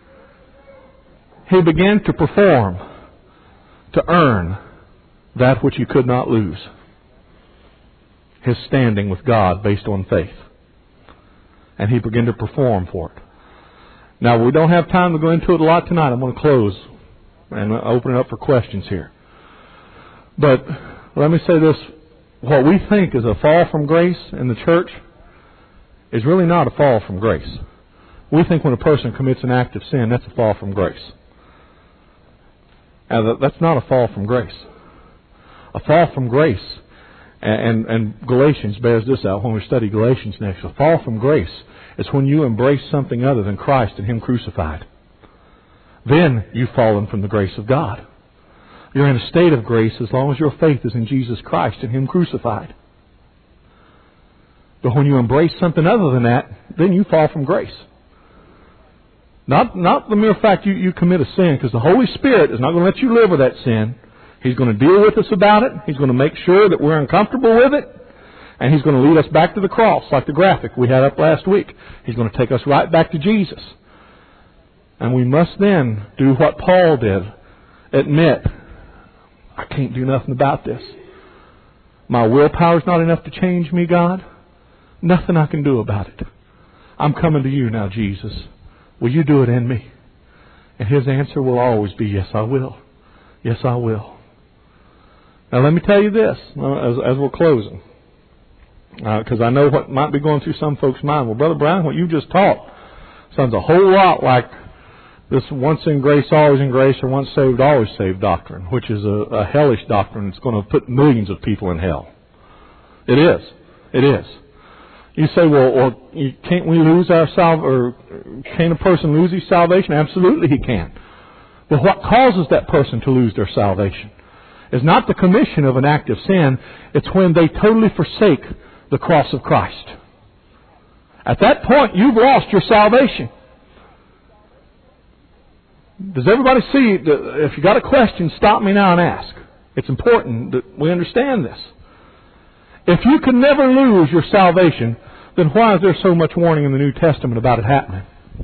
he began to perform to earn that which he could not lose. His standing with God based on faith. And he began to perform for it. Now, we don't have time to go into it a lot tonight. I'm going to close and open it up for questions here. But let me say this. What we think is a fall from grace in the church is really not a fall from grace. We think when a person commits an act of sin, that's a fall from grace. And that's not a fall from grace. A fall from grace, and, and, and Galatians bears this out when we study Galatians next. A fall from grace is when you embrace something other than Christ and Him crucified. Then you've fallen from the grace of God. You're in a state of grace as long as your faith is in Jesus Christ and Him crucified. But when you embrace something other than that, then you fall from grace. Not, not the mere fact you, you commit a sin, because the Holy Spirit is not going to let you live with that sin. He's going to deal with us about it. He's going to make sure that we're uncomfortable with it. And He's going to lead us back to the cross, like the graphic we had up last week. He's going to take us right back to Jesus. And we must then do what Paul did. Admit, I can't do nothing about this. My willpower's not enough to change me, God. Nothing I can do about it. I'm coming to You now, Jesus. Will You do it in me? And His answer will always be, yes, I will. Yes, I will. Now, let me tell you this, as, as we're closing. Because uh, I know what might be going through some folks' mind. Well, Brother Brown, what you just taught sounds a whole lot like this once in grace, always in grace, or once saved, always saved doctrine, which is a, a hellish doctrine that's going to put millions of people in hell. It is. It is. You say, well, well can't we lose our salvation, or can a person lose his salvation? Absolutely he can. But what causes that person to lose their salvation is not the commission of an act of sin. It's when they totally forsake the cross of Christ. At that point, you've lost your salvation. Does everybody see? If you got a question, stop me now and ask. It's important that we understand this. If you can never lose your salvation, then why is there so much warning in the New Testament about it happening?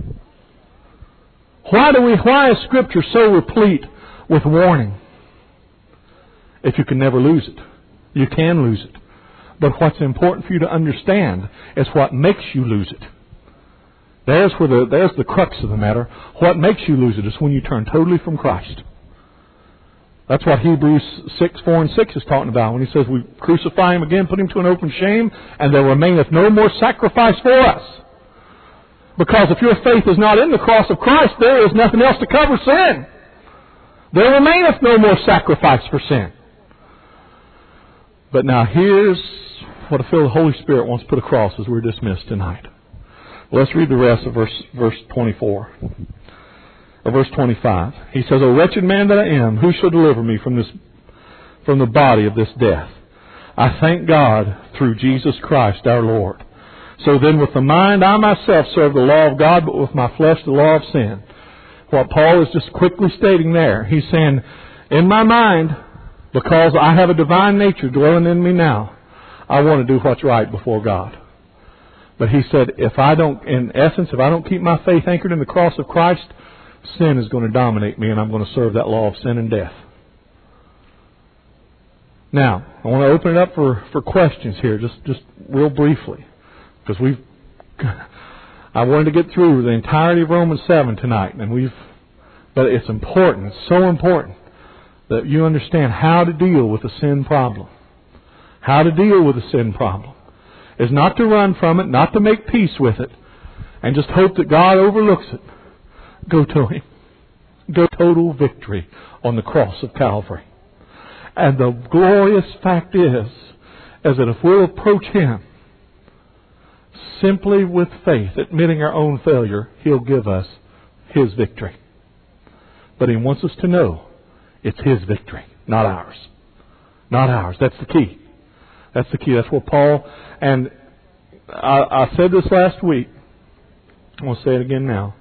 Why do we? Why is Scripture so replete with warning? If you can never lose it, you can lose it. But what's important for you to understand is what makes you lose it. There's where the there's the crux of the matter. What makes you lose it is when you turn totally from Christ. That's what Hebrews six, four and six is talking about when he says we crucify Him again, put Him to an open shame, and there remaineth no more sacrifice for us. Because if your faith is not in the cross of Christ, there is nothing else to cover sin. There remaineth no more sacrifice for sin. But now here's what I feel the Holy Spirit wants to put across as we're dismissed tonight. Well, let's read the rest of verse, verse twenty-four. or verse twenty-five. He says, O wretched man that I am, who shall deliver me from this, from the body of this death? I thank God through Jesus Christ our Lord. So then with the mind I myself serve the law of God, but with my flesh the law of sin. What Paul is just quickly stating there, he's saying, in my mind, because I have a divine nature dwelling in me now, I want to do what's right before God. But he said, if I don't, in essence, if I don't keep my faith anchored in the cross of Christ, sin is going to dominate me and I'm going to serve that law of sin and death. Now, I want to open it up for, for questions here, just, just real briefly. Because we've, I wanted to get through the entirety of Romans seven tonight, and we've, but it's important, it's so important that you understand how to deal with the sin problem. How to deal with the sin problem is not to run from it, not to make peace with it, and just hope that God overlooks it. Go to Him. Go total victory on the cross of Calvary. And the glorious fact is, is that if we'll approach Him simply with faith, admitting our own failure, He'll give us His victory. But He wants us to know it's His victory, not ours. Not ours. That's the key. That's the key. That's what Paul, and I, I said this last week. I'm going to say it again now.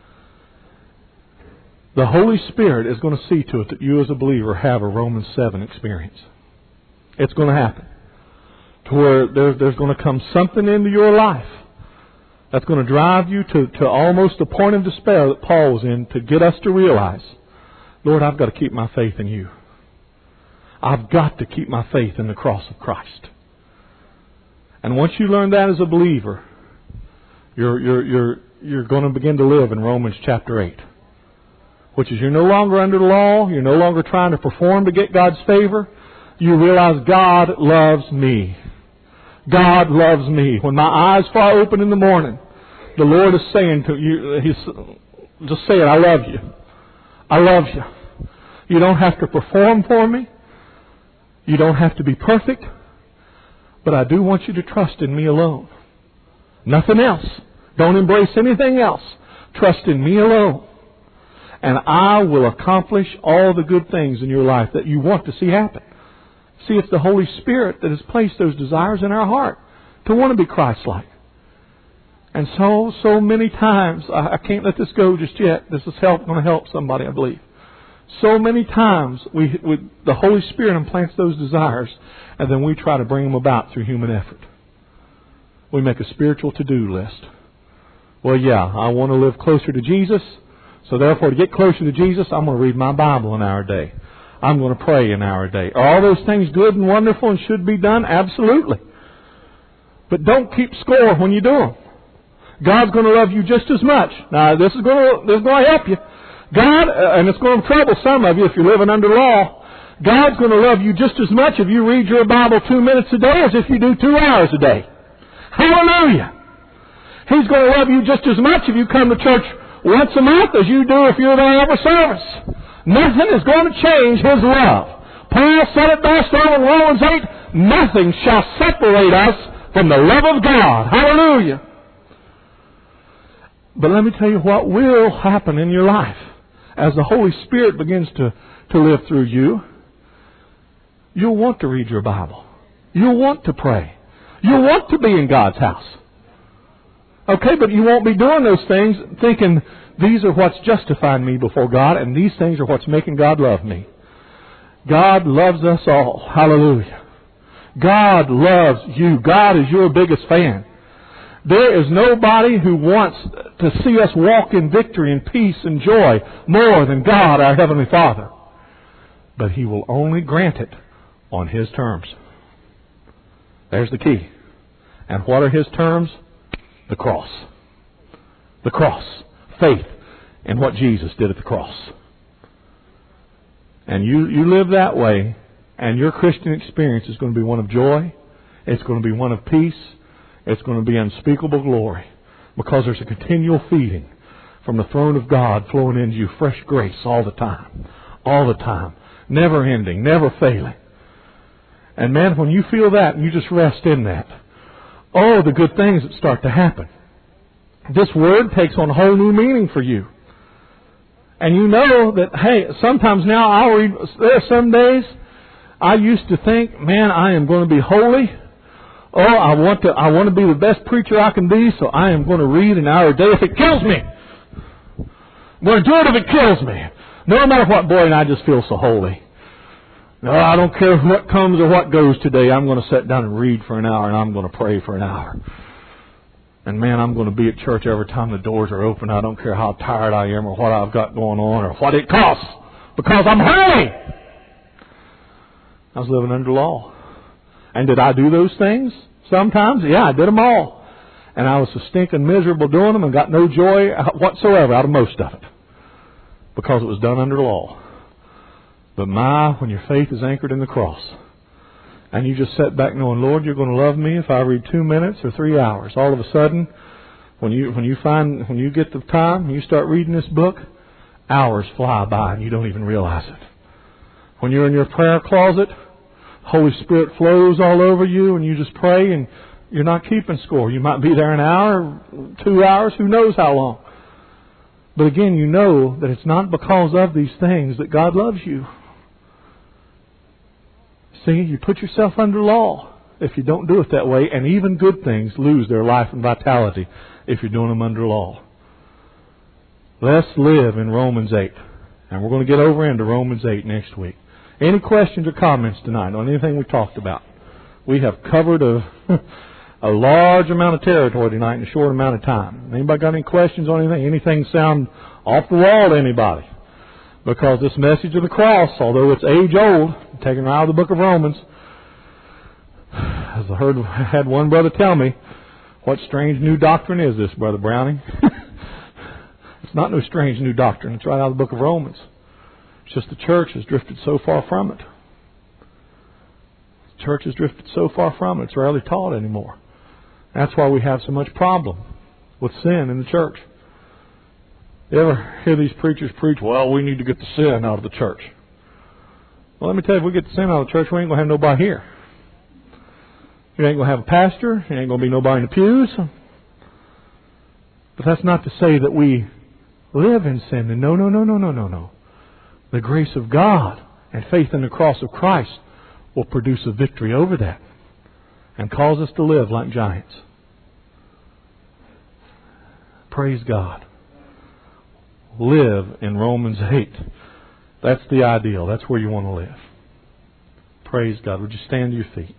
The Holy Spirit is going to see to it that you as a believer have a Romans seven experience. It's going to happen. To where there, there's going to come something into your life that's going to drive you to, to almost a point of despair that Paul was in, to get us to realize, Lord, I've got to keep my faith in You. I've got to keep my faith in the cross of Christ. And once you learn that as a believer, you're, you're, you're, you're going to begin to live in Romans chapter eight. Which is you're no longer under the law, you're no longer trying to perform to get God's favor. You realize God loves me. God loves me. When my eyes fly open in the morning, the Lord is saying to you, He's just saying, I love you. I love you. You don't have to perform for me. You don't have to be perfect. But I do want you to trust in me alone. Nothing else. Don't embrace anything else. Trust in me alone. And I will accomplish all the good things in your life that you want to see happen. See, it's the Holy Spirit that has placed those desires in our heart to want to be Christ-like. And so, so many times, I, I can't let this go just yet. This is help, going to help somebody, I believe. So many times, we, we, the Holy Spirit implants those desires, and then we try to bring them about through human effort. We make a spiritual to-do list. Well, yeah, I want to live closer to Jesus, so therefore, to get closer to Jesus, I'm going to read my Bible an hour a day. I'm going to pray an hour a day. Are all those things good and wonderful and should be done? Absolutely. But don't keep score when you do them. God's going to love you just as much. Now, this is going to, this is going to help you. God, uh, and it's going to trouble some of you if you're living under law, God's going to love you just as much if you read your Bible two minutes a day as if you do two hours a day. Hallelujah! He's going to love you just as much if you come to church once a month as you do if you're there every service. Nothing is going to change His love. Paul said it best over in Romans eight, nothing shall separate us from the love of God. Hallelujah! But let me tell you what will happen in your life as the Holy Spirit begins to, to live through you. You'll want to read your Bible. You'll want to pray. You'll want to be in God's house. Okay, but you won't be doing those things thinking these are what's justifying me before God and these things are what's making God love me. God loves us all. Hallelujah. God loves you. God is your biggest fan. There is nobody who wants to see us walk in victory and peace and joy more than God, our Heavenly Father. But He will only grant it on His terms. There's the key. And what are His terms? The cross. The cross. Faith in what Jesus did at the cross. And you, you live that way, and your Christian experience is going to be one of joy. It's going to be one of peace. It's going to be unspeakable glory. Because there's a continual feeding from the throne of God flowing into you, fresh grace all the time. All the time. Never ending, never failing. And man, when you feel that and you just rest in that, oh, the good things that start to happen. This word takes on a whole new meaning for you. And you know that, hey, sometimes now I'll read, there are some days I used to think, man, I am going to be holy. Oh, I want to, I want to be the best preacher I can be, so I am going to read an hour a day if it kills me. I'm going to do it if it kills me. No matter what, boy, and I just feel so holy. No, I don't care what comes or what goes today. I'm going to sit down and read for an hour, and I'm going to pray for an hour. And man, I'm going to be at church every time the doors are open. I don't care how tired I am or what I've got going on or what it costs, because I'm holy. I was living under law. And did I do those things? Sometimes, yeah, I did them all. And I was so stinking miserable doing them and got no joy whatsoever out of most of it, because it was done under law. But my, when your faith is anchored in the cross, and you just sit back knowing, Lord, you're going to love me if I read two minutes or three hours. All of a sudden, when you when you find when you get the time, you start reading this book, hours fly by and you don't even realize it. When you're in your prayer closet, Holy Spirit flows all over you, and you just pray, and you're not keeping score. You might be there an hour, two hours, who knows how long. But again, you know that it's not because of these things that God loves you. See, you put yourself under law if you don't do it that way, and even good things lose their life and vitality if you're doing them under law. Let's live in Romans eight. And we're going to get over into Romans eight next week. Any questions or comments tonight on anything we talked about? We have covered a, a large amount of territory tonight in a short amount of time. Anybody got any questions on anything? Anything sound off the wall to anybody? Because this message of the cross, although it's age old, taken out of the book of Romans, as I heard, I had one brother tell me, what strange new doctrine is this, Brother Browning? It's not no strange new doctrine. It's right out of the book of Romans. It's just the church has drifted so far from it. The church has drifted so far from it, it's rarely taught anymore. That's why we have so much problem with sin in the church. You ever hear these preachers preach, well, we need to get the sin out of the church? Well, let me tell you, if we get the sin out of the church, we ain't going to have nobody here. You ain't going to have a pastor. You ain't going to be nobody in the pews. But that's not to say that we live in sin. And no, no, no, no, no, no, no. The grace of God and faith in the cross of Christ will produce a victory over that and cause us to live like giants. Praise God. Live in Romans eight. That's the ideal. That's where you want to live. Praise God. Would you stand to your feet?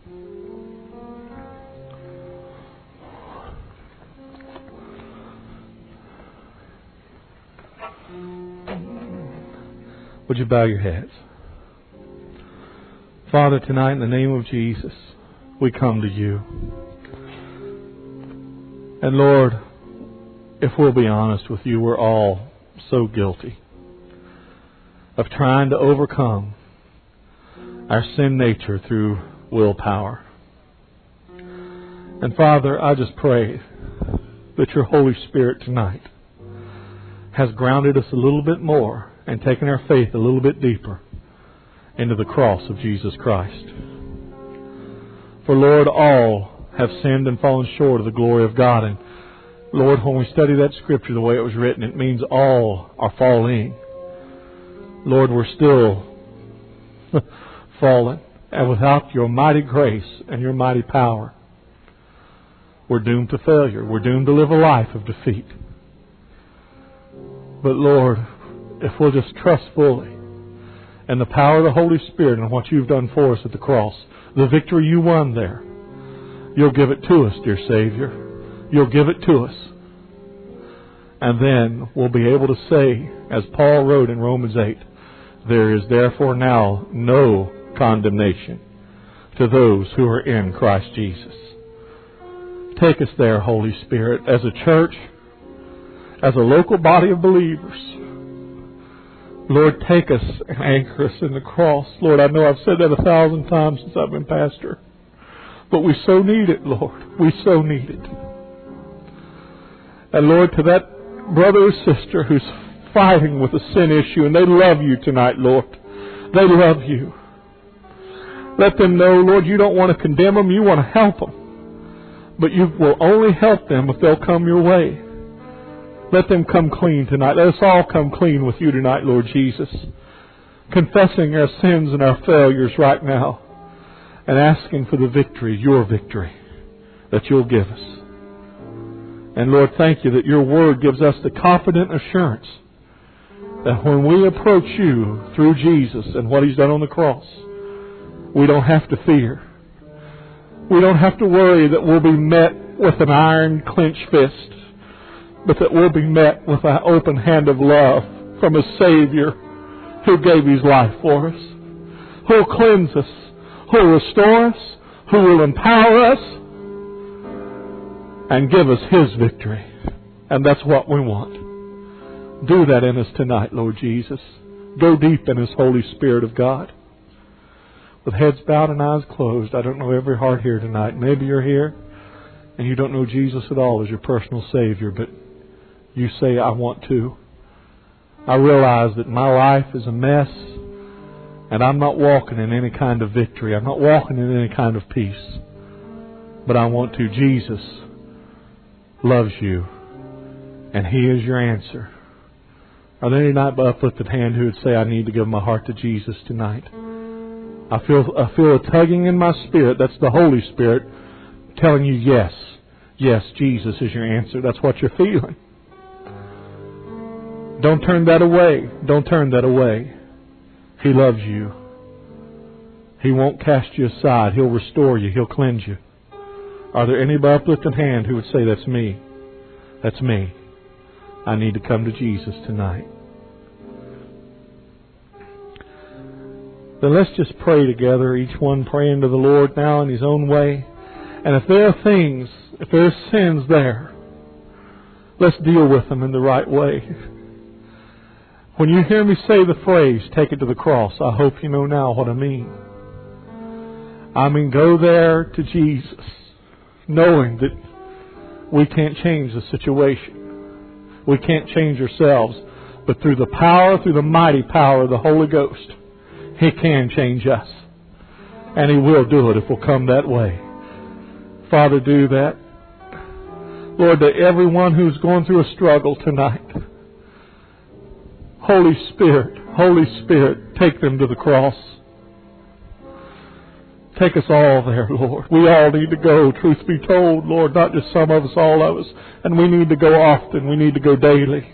Would you bow your heads? Father, tonight in the name of Jesus, we come to you. And Lord, if we'll be honest with you, we're all so guilty of trying to overcome our sin nature through willpower. And Father, I just pray that your Holy Spirit tonight has grounded us a little bit more and taken our faith a little bit deeper into the cross of Jesus Christ. For Lord, all have sinned and fallen short of the glory of God. And Lord, when we study that scripture the way it was written, it means all are falling. Lord, we're still fallen. And without your mighty grace and your mighty power, we're doomed to failure. We're doomed to live a life of defeat. But Lord, if we'll just trust fully in the power of the Holy Spirit and what you've done for us at the cross, the victory you won there, you'll give it to us, dear Savior. You'll give it to us. And then we'll be able to say, as Paul wrote in Romans eight, there is therefore now no condemnation to those who are in Christ Jesus. Take us there, Holy Spirit, as a church, as a local body of believers. Lord, take us and anchor us in the cross. Lord, I know I've said that a thousand times since I've been pastor. But we so need it, Lord. We so need it. And Lord, to that brother or sister who's fighting with a sin issue, and they love you tonight, Lord. They love you. Let them know, Lord, you don't want to condemn them. You want to help them. But you will only help them if they'll come your way. Let them come clean tonight. Let us all come clean with you tonight, Lord Jesus. Confessing our sins and our failures right now. And asking for the victory, your victory, that you'll give us. And Lord, thank you that your word gives us the confident assurance that when we approach you through Jesus and what He's done on the cross, we don't have to fear. We don't have to worry that we'll be met with an iron clenched fist, but that we'll be met with an open hand of love from a Savior who gave His life for us, who'll cleanse us, who'll restore us, who will empower us, and give us His victory. And that's what we want. Do that in us tonight, Lord Jesus. Go deep in His Holy Spirit of God. With heads bowed and eyes closed, I don't know every heart here tonight. Maybe you're here and you don't know Jesus at all as your personal Savior, but you say, I want to. I realize that my life is a mess and I'm not walking in any kind of victory. I'm not walking in any kind of peace. But I want to. Jesus loves you and He is your answer. Are there any tonight by uplifted hand who would say, I need to give my heart to Jesus tonight? I feel I feel a tugging in my spirit. That's the Holy Spirit telling you, yes, yes, Jesus is your answer. That's what you're feeling. Don't turn that away. Don't turn that away. He loves you. He won't cast you aside. He'll restore you. He'll cleanse you. Are there any by uplifted hand who would say, that's me? That's me. I need to come to Jesus tonight. Then let's just pray together, each one praying to the Lord now in his own way. And if there are things, if there are sins there, let's deal with them in the right way. When you hear me say the phrase, take it to the cross, I hope you know now what I mean. I mean, go there to Jesus, knowing that we can't change the situation. We can't change ourselves. But through the power, through the mighty power of the Holy Ghost, He can change us. And He will do it if we'll come that way. Father, do that. Lord, to everyone who's going through a struggle tonight, Holy Spirit, Holy Spirit, take them to the cross. Take us all there, Lord. We all need to go, truth be told, Lord, not just some of us, all of us. And we need to go often. We need to go daily.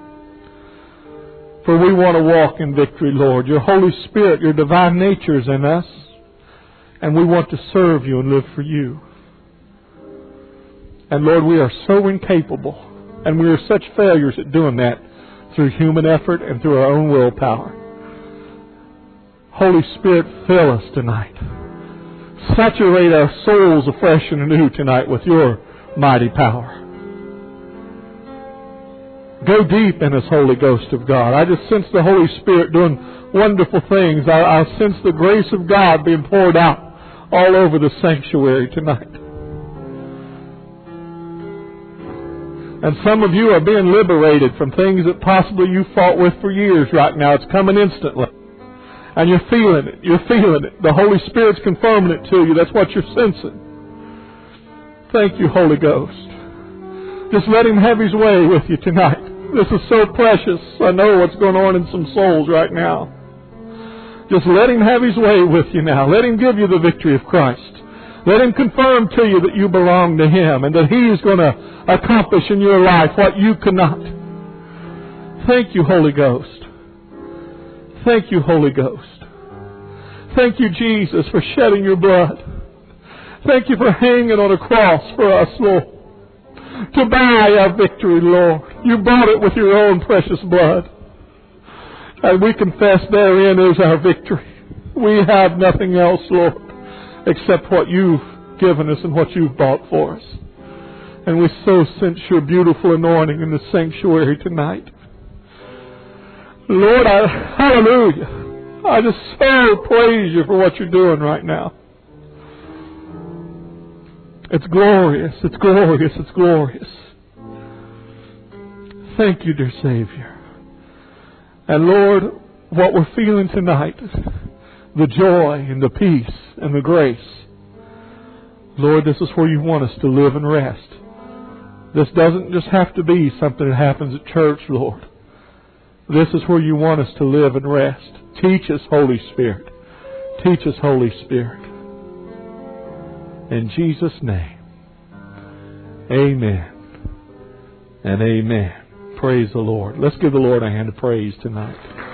For we want to walk in victory, Lord. Your Holy Spirit, your divine nature is in us. And we want to serve you and live for you. And Lord, we are so incapable. And we are such failures at doing that through human effort and through our own willpower. Holy Spirit, fill us tonight. Saturate our souls afresh and anew tonight with your mighty power. Go deep in this Holy Ghost of God. I just sense the Holy Spirit doing wonderful things. I, I sense the grace of God being poured out all over the sanctuary tonight. And some of you are being liberated from things that possibly you fought with for years right now. It's coming instantly. And you're feeling it. You're feeling it. The Holy Spirit's confirming it to you. That's what you're sensing. Thank you, Holy Ghost. Just let Him have His way with you tonight. This is so precious. I know what's going on in some souls right now. Just let Him have His way with you now. Let Him give you the victory of Christ. Let Him confirm to you that you belong to Him and that He is going to accomplish in your life what you cannot. Thank you, Holy Ghost. Thank you, Holy Ghost. Thank you, Jesus, for shedding your blood. Thank you for hanging on a cross for us, Lord. To buy our victory, Lord. You bought it with your own precious blood. And we confess therein is our victory. We have nothing else, Lord, except what you've given us and what you've bought for us. And we so sense your beautiful anointing in the sanctuary tonight. Lord, I, hallelujah. I just so praise you for what you're doing right now. It's glorious, it's glorious, it's glorious. Thank you, dear Savior. And Lord, what we're feeling tonight, the joy and the peace and the grace, Lord, this is where you want us to live and rest. This doesn't just have to be something that happens at church, Lord. This is where you want us to live and rest. Teach us, Holy Spirit. Teach us, Holy Spirit. In Jesus' name. Amen. And amen. Praise the Lord. Let's give the Lord a hand of praise tonight.